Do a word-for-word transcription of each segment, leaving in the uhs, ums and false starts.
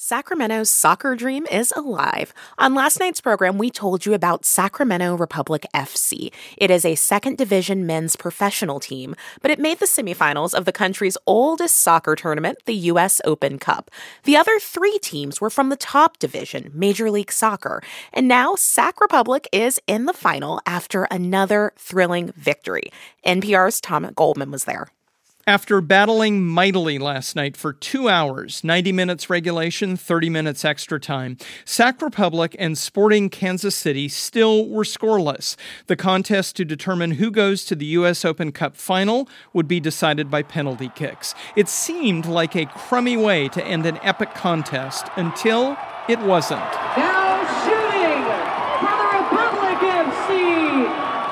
Sacramento's soccer dream is alive. On last night's program, we told you about Sacramento Republic F C. It is a second division men's professional team, but it made the semifinals of the country's oldest soccer tournament, the U S Open Cup. The other three teams were from the top division, Major League Soccer, and now Sac Republic is in the final after another thrilling victory. N P R's Tom Goldman was there. After battling mightily last night for two hours, ninety minutes regulation, thirty minutes extra time, Sac Republic and Sporting Kansas City still were scoreless. The contest to determine who goes to the U S Open Cup final would be decided by penalty kicks. It seemed like a crummy way to end an epic contest until it wasn't. Now shooting for the Republic F C,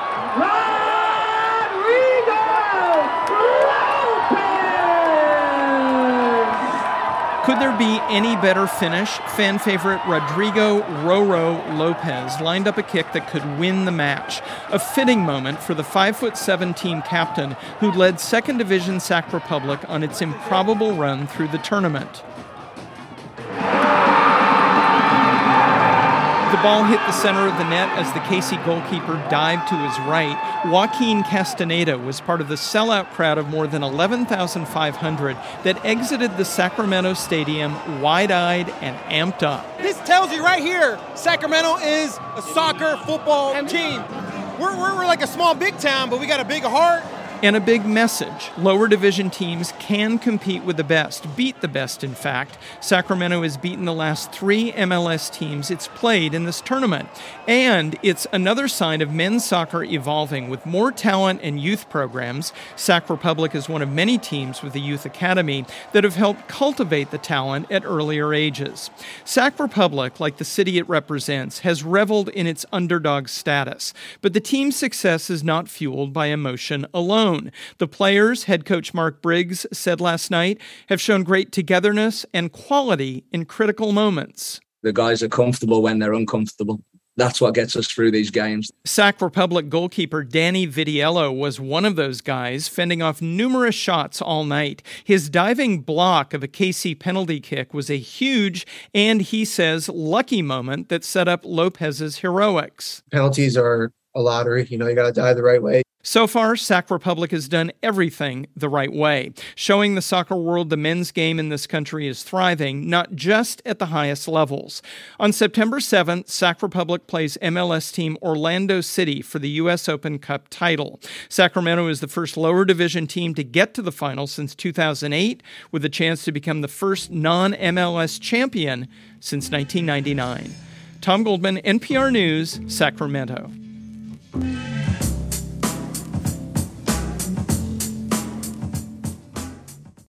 Rodrigo Lopez! Could there be any better finish? Fan favorite Rodrigo Roro Lopez lined up a kick that could win the match. A fitting moment for the five foot seven team captain who led second Division Sac Republic on its improbable run through the tournament. The ball hit the center of the net as the K C goalkeeper dived to his right. Joaquin Castaneda was part of the sellout crowd of more than eleven thousand five hundred that exited the Sacramento Stadium wide-eyed and amped up. This tells you right here, Sacramento is a soccer football team. We're, we're, we're like a small big town, but we got a big heart. And a big message. Lower division teams can compete with the best, beat the best, in fact. Sacramento has beaten the last three M L S teams it's played in this tournament. And it's another sign of men's soccer evolving with more talent and youth programs. Sac Republic is one of many teams with a youth academy that have helped cultivate the talent at earlier ages. Sac Republic, like the city it represents, has reveled in its underdog status. But the team's success is not fueled by emotion alone. The players, head coach Mark Briggs said last night, have shown great togetherness and quality in critical moments. The guys are comfortable when they're uncomfortable. That's what gets us through these games. Sac Republic goalkeeper Danny Vitiello was one of those guys, fending off numerous shots all night. His diving block of a K C penalty kick was a huge and, he says, lucky moment that set up Lopez's heroics. Penalties are a lottery. You know, you got to dive the right way. So far, Sac Republic has done everything the right way, showing the soccer world the men's game in this country is thriving, not just at the highest levels. On September seventh, Sac Republic plays M L S team Orlando City for the U S Open Cup title. Sacramento is the first lower division team to get to the final since two thousand eight, with a chance to become the first non-M L S champion since nineteen ninety-nine. Tom Goldman, N P R News, Sacramento.